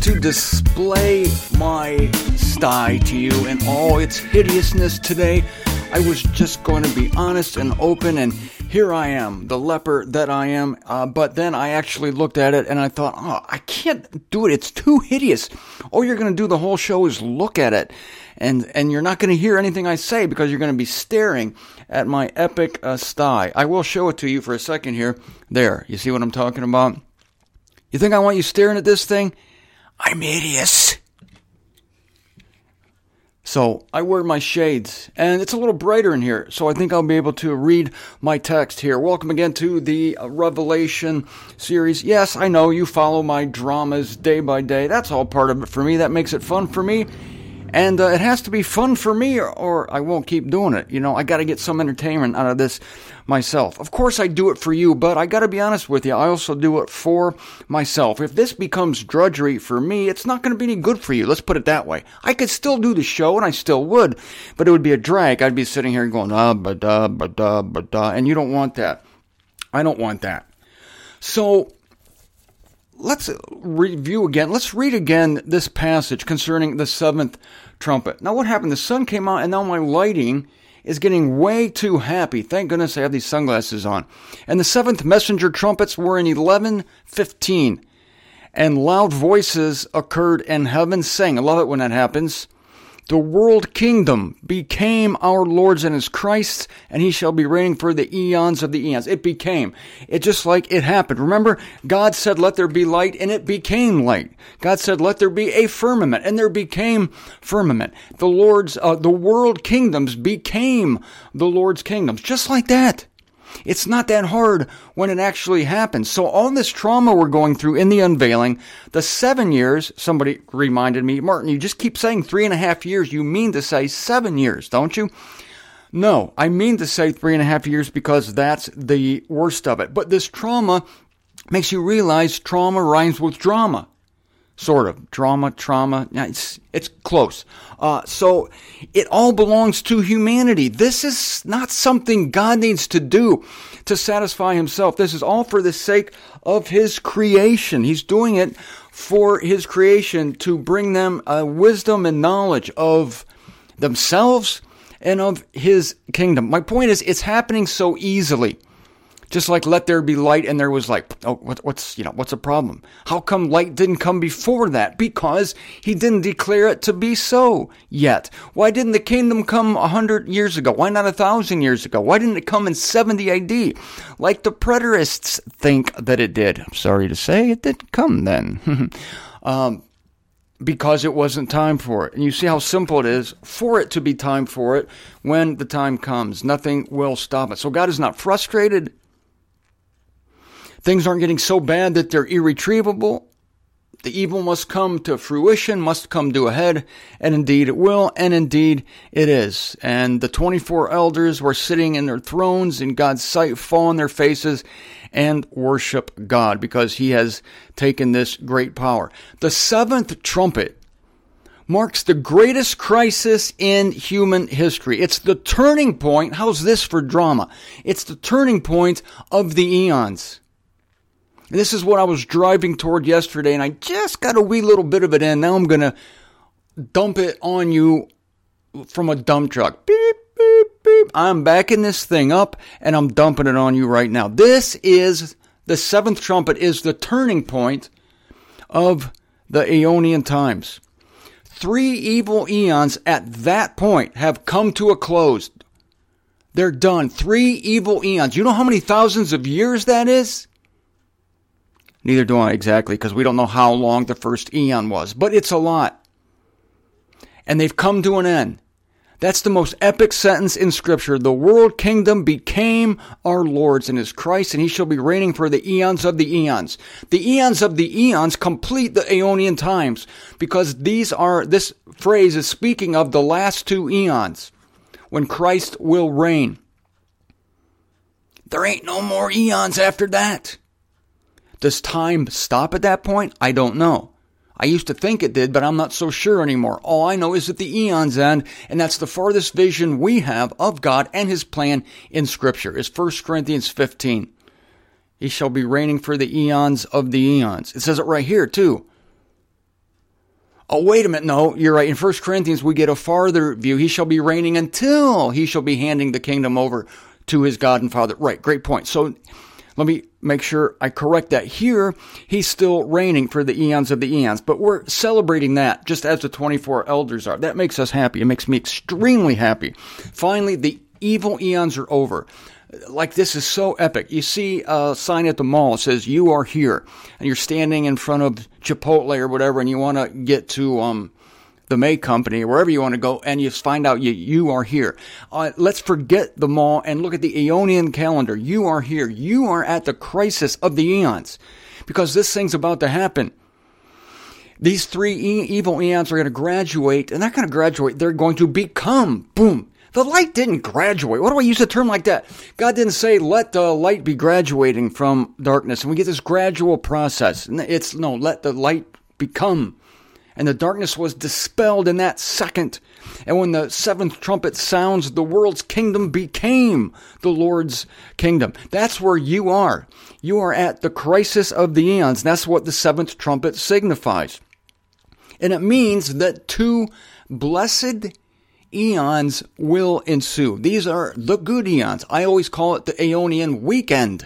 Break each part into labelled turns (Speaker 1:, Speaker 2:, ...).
Speaker 1: to display my sty to you in all its hideousness today. I was just going to be honest and open, and here I am, the leper that I am. But then I actually looked at it and I thought, I can't do it. It's too hideous. All you're going to do the whole show is look at it. And you're not going to hear anything I say because you're going to be staring at my epic sty. I will show it to you for a second here. There, you see what I'm talking about? You think I want you staring at this thing? I'm hideous. So I wear my shades, and it's a little brighter in here, so I think I'll be able to read my text here. Welcome again to the Revelation series. Yes, I know you follow my dramas day by day. That's all part of it for me. That makes it fun for me. And it has to be fun for me, or I won't keep doing it. You know, I got to get some entertainment out of this myself. Of course, I do it for you, but I got to be honest with you. I also do it for myself. If this becomes drudgery for me, it's not going to be any good for you. Let's put it that way. I could still do the show, and I still would, but it would be a drag. I'd be sitting here going, and you don't want that. I don't want that. So let's review again. Let's read again this passage concerning the seventh trumpet. Now, what happened? The sun came out, and now my lighting is getting way too happy. Thank goodness I have these sunglasses on. And the seventh messenger trumpets were in 11:15, and loud voices occurred in heaven, saying, I love it when that happens, the world kingdom became our Lord's and his Christ's, and he shall be reigning for the eons of the eons. It became. It just like it happened. Remember, God said, let there be light, and it became light. God said, let there be a firmament, and there became firmament. The world kingdoms became the Lord's kingdoms. Just like that. It's not that hard when it actually happens. So all this trauma we're going through in the unveiling, the 7 years, somebody reminded me, Martin, you just keep saying 3.5 years. You mean to say 7 years, don't you? No, I mean to say 3.5 years because that's the worst of it. But this trauma makes you realize trauma rhymes with drama. Sort of. Trauma. It's close. So it all belongs to humanity. This is not something God needs to do to satisfy himself. This is all for the sake of his creation. He's doing it for his creation to bring them wisdom and knowledge of themselves and of his kingdom. My point is, it's happening so easily. Just like let there be light, and there was like, what's a problem? How come light didn't come before that? Because he didn't declare it to be so yet. Why didn't the kingdom come 100 years ago? Why not 1,000 years ago? Why didn't it come in 70 AD? Like the preterists think that it did. I'm sorry to say, it didn't come then. Because it wasn't time for it. And you see how simple it is for it to be time for it when the time comes. Nothing will stop it. So God is not frustrated. Things aren't getting so bad that they're irretrievable. The evil must come to fruition, must come to a head, and indeed it will, and indeed it is. And the 24 elders were sitting in their thrones in God's sight, fall on their faces, and worship God, because he has taken this great power. The seventh trumpet marks the greatest crisis in human history. It's the turning point. How's this for drama? It's the turning point of the eons. This is what I was driving toward yesterday, and I just got a wee little bit of it in. Now I'm going to dump it on you from a dump truck. Beep, beep, beep. I'm backing this thing up, and I'm dumping it on you right now. This is, the seventh trumpet is the turning point of the Aeonian times. 3 evil eons at that point have come to a close. They're done. 3 evil eons. You know how many thousands of years that is? Neither do I exactly, because we don't know how long the first eon was. But it's a lot. And they've come to an end. That's the most epic sentence in Scripture. The world kingdom became our Lord's and his Christ, and he shall be reigning for the eons of the eons. The eons of the eons complete the Aeonian times, because this phrase is speaking of the last 2 eons, when Christ will reign. There ain't no more eons after that. Does time stop at that point? I don't know. I used to think it did, but I'm not so sure anymore. All I know is that the eons end, and that's the farthest vision we have of God and his plan in Scripture. It's 1 Corinthians 15. He shall be reigning for the eons of the eons. It says it right here, too. Oh, wait a minute. No, you're right. In 1 Corinthians, we get a farther view. He shall be reigning until he shall be handing the kingdom over to his God and Father. Right, great point. So let me make sure I correct that. Here, he's still reigning for the eons of the eons, but we're celebrating that just as the 24 elders are. That makes us happy. It makes me extremely happy. Finally, the evil eons are over. Like, this is so epic. You see a sign at the mall. It says, "You are here." And you're standing in front of Chipotle or whatever, and you want to get to the May Company or wherever you want to go, and you find out you are here. Let's forget the mall and look at the Aeonian calendar. You are here. You are at the crisis of the eons, because this thing's about to happen. These three evil eons are going to graduate. They're not going to graduate. They're going to become. Boom. The light didn't graduate. Why do I use a term like that? God didn't say, let the light be graduating from darkness. And we get this gradual process. It's, no, let the light become. And the darkness was dispelled in that second. And when the seventh trumpet sounds, the world's kingdom became the Lord's kingdom. That's where you are. You are at the crisis of the eons. That's what the seventh trumpet signifies. And it means that two blessed eons will ensue. These are the good eons. I always call it the Aeonian weekend.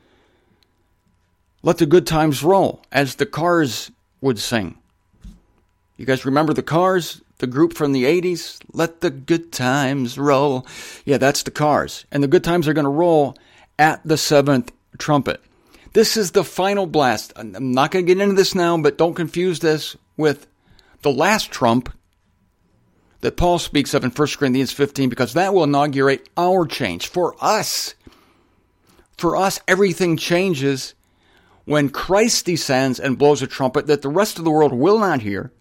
Speaker 1: Let the good times roll, as the Cars would sing. You guys remember the Cars, the group from the 80s? Let the good times roll. Yeah, that's the Cars. And the good times are going to roll at the seventh trumpet. This is the final blast. I'm not going to get into this now, but don't confuse this with the last trump that Paul speaks of in 1 Corinthians 15, because that will inaugurate our change. For us, everything changes when Christ descends and blows a trumpet that the rest of the world will not hear,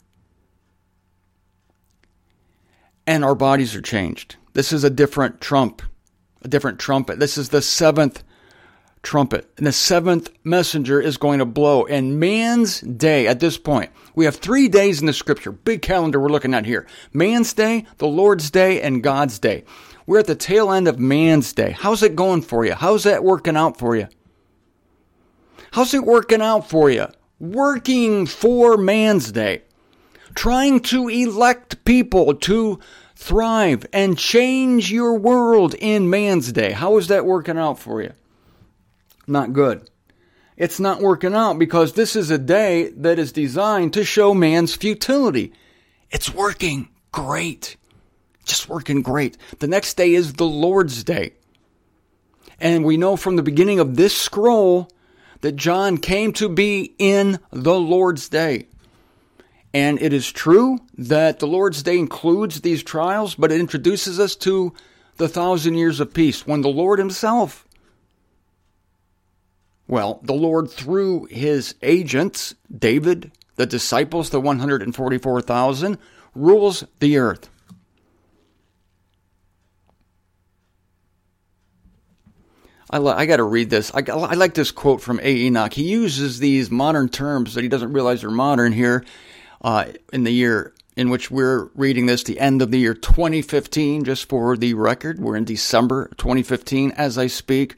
Speaker 1: and our bodies are changed. This is a different trumpet. This is the seventh trumpet. And the seventh messenger is going to blow. And man's day, at this point, we have 3 days in the scripture. Big calendar we're looking at here. Man's day, the Lord's day, and God's day. We're at the tail end of man's day. How's it going for you? How's that working out for you? How's it working out for you? Working for man's day. Trying to elect people to thrive and change your world in man's day. How is that working out for you? Not good. It's not working out because this is a day that is designed to show man's futility. It's working great. Just working great. The next day is the Lord's day. And we know from the beginning of this scroll that John came to be in the Lord's day. And it is true that the Lord's day includes these trials, but it introduces us to the 1,000 years of peace when the Lord himself, the Lord through his agents, David, the disciples, the 144,000, rules the earth. I got to read this. I like this quote from A. Enoch. He uses these modern terms that he doesn't realize are modern here in the year in which we're reading this, the end of the year 2015, just for the record. We're in December 2015 as I speak.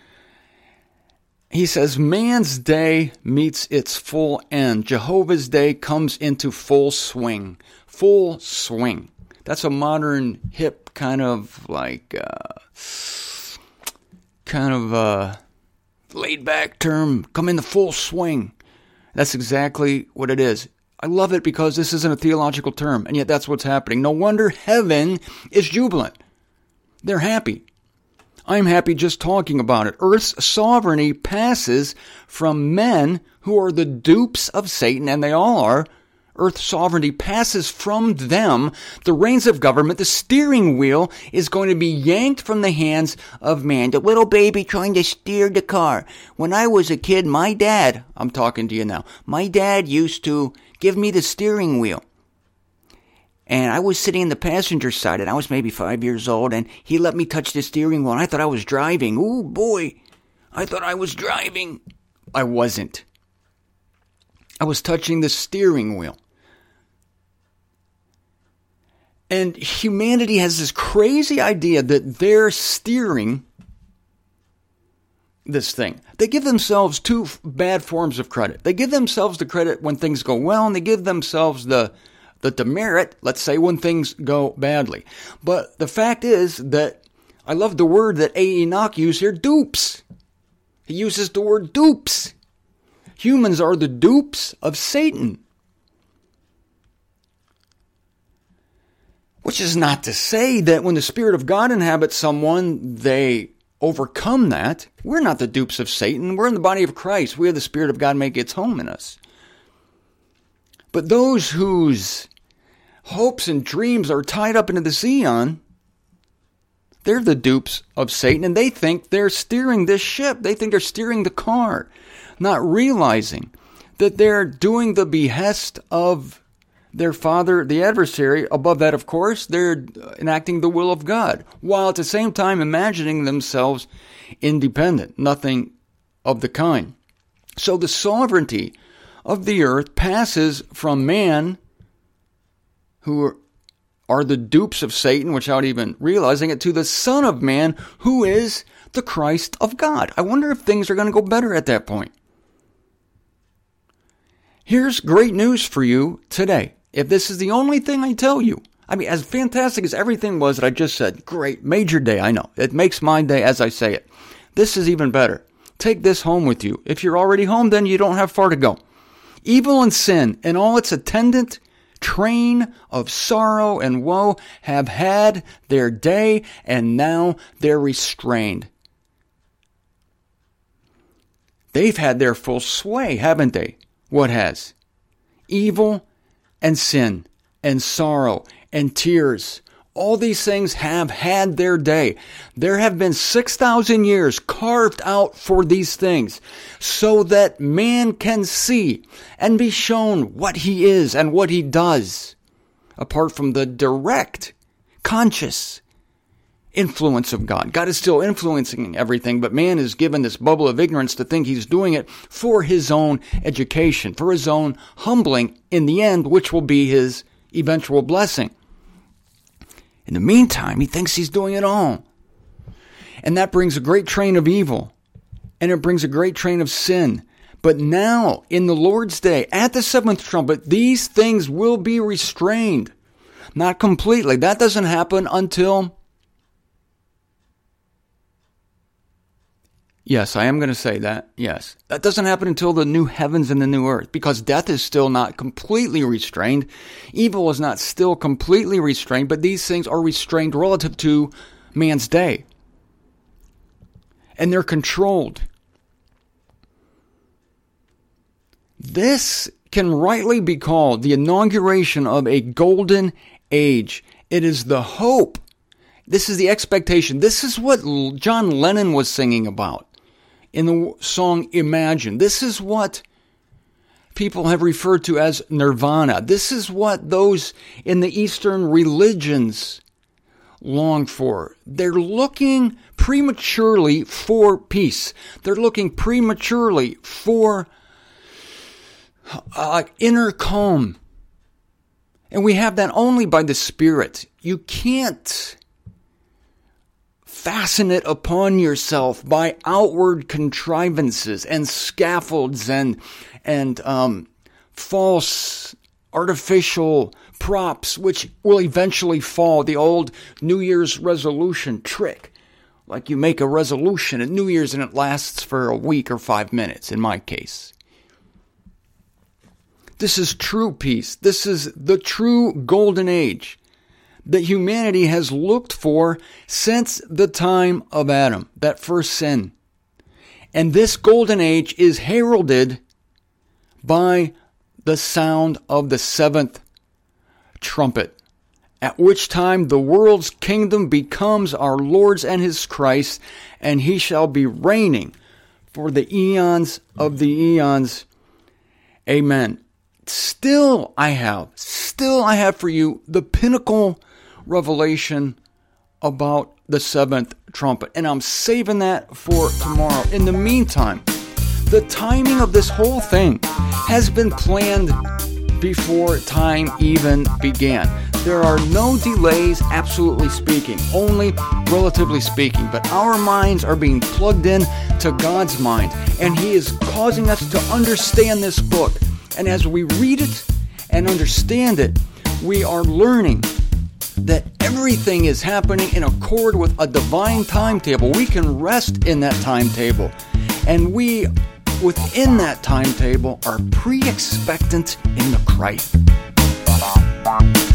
Speaker 1: He says, man's day meets its full end. Jehovah's day comes into full swing. Full swing. That's a modern, hip, kind of laid-back term. Come into full swing. That's exactly what it is. I love it because this isn't a theological term, and yet that's what's happening. No wonder heaven is jubilant. They're happy. I'm happy just talking about it. Earth's sovereignty passes from men who are the dupes of Satan, and they all are. Earth's sovereignty passes from them. The reins of government, the steering wheel, is going to be yanked from the hands of man. The little baby trying to steer the car. When I was a kid, my dad, I'm talking to you now, my dad used to give me the steering wheel. And I was sitting in the passenger side, and I was maybe 5 years old, and he let me touch the steering wheel, and I thought I was driving. Ooh, boy, I thought I was driving. I wasn't. I was touching the steering wheel. And humanity has this crazy idea that they're steering this thing. They give themselves two bad forms of credit. They give themselves the credit when things go well, and they give themselves the the demerit, let's say, when things go badly. But the fact is that I love the word that A. Enoch used here, dupes. He uses the word dupes. Humans are the dupes of Satan. Which is not to say that when the Spirit of God inhabits someone, they overcome that. We're not the dupes of Satan. We're in the body of Christ. We have the Spirit of God make its home in us. But those whose hopes and dreams are tied up into the Zeon, they're the dupes of Satan, and they think they're steering this ship. They think they're steering the car, not realizing that they're doing the behest of their father, the adversary. Above that, of course, they're enacting the will of God, while at the same time imagining themselves independent. Nothing of the kind. So the sovereignty of the earth passes from man, who are the dupes of Satan, without even realizing it, to the Son of Man, who is the Christ of God. I wonder if things are going to go better at that point. Here's great news for you today. If this is the only thing I tell you, I mean, as fantastic as everything was that I just said, great, major day, I know. It makes my day as I say it. This is even better. Take this home with you. If you're already home, then you don't have far to go. Evil and sin and all its attendant train of sorrow and woe have had their day, and now they're restrained. They've had their full sway, haven't they? What has? Evil and sin and sorrow and tears. All these things have had their day. There have been 6,000 years carved out for these things so that man can see and be shown what he is and what he does, apart from the direct, conscious influence of God. God is still influencing everything, but man is given this bubble of ignorance to think he's doing it for his own education, for his own humbling in the end, which will be his eventual blessing. In the meantime, he thinks he's doing it all. And that brings a great train of evil. And it brings a great train of sin. But now, in the Lord's day, at the seventh trumpet, these things will be restrained. Not completely. That doesn't happen until... Yes, I am going to say that. Yes. That doesn't happen until the new heavens and the new earth, because death is still not completely restrained. Evil is not still completely restrained, but these things are restrained relative to man's day. And they're controlled. This can rightly be called the inauguration of a golden age. It is the hope. This is the expectation. This is what John Lennon was singing about in the song Imagine. This is what people have referred to as nirvana. This is what those in the Eastern religions long for. They're looking prematurely for peace. They're looking prematurely for inner calm. And we have that only by the Spirit. You can't fasten it upon yourself by outward contrivances and scaffolds and false artificial props, which will eventually fall. The old New Year's resolution trick. Like you make a resolution at New Year's and it lasts for a week or 5 minutes, in my case. This is true peace. This is the true golden age that humanity has looked for since the time of Adam, that first sin. And this golden age is heralded by the sound of the seventh trumpet, at which time the world's kingdom becomes our Lord's and his Christ, and he shall be reigning for the eons of the eons. Amen. Still I have for you the pinnacle revelation about the seventh trumpet. And I'm saving that for tomorrow. In the meantime, the timing of this whole thing has been planned before time even began. There are no delays, absolutely speaking, only relatively speaking. But our minds are being plugged in to God's mind. And he is causing us to understand this book. And as we read it and understand it, we are learning that everything is happening in accord with a divine timetable. We can rest in that timetable. And we, within that timetable, are pre-expectant in the Christ.